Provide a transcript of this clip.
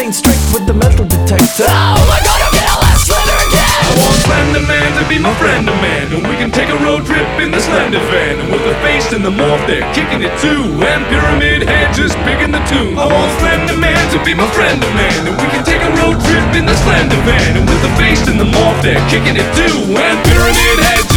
insane strength with the metal detector. Oh my god, I'm gonna let Slender again! I want Slender Man to be my friend of man, and we can take a road trip in the Slender Van. And with the face and the morph, they're kicking it too, and Pyramid Head just picking the tune. I want Slender Man to be my friend of man, and we can take a road trip in the Slender Van. And with the face and the morph, they're kicking it too, and Pyramid Head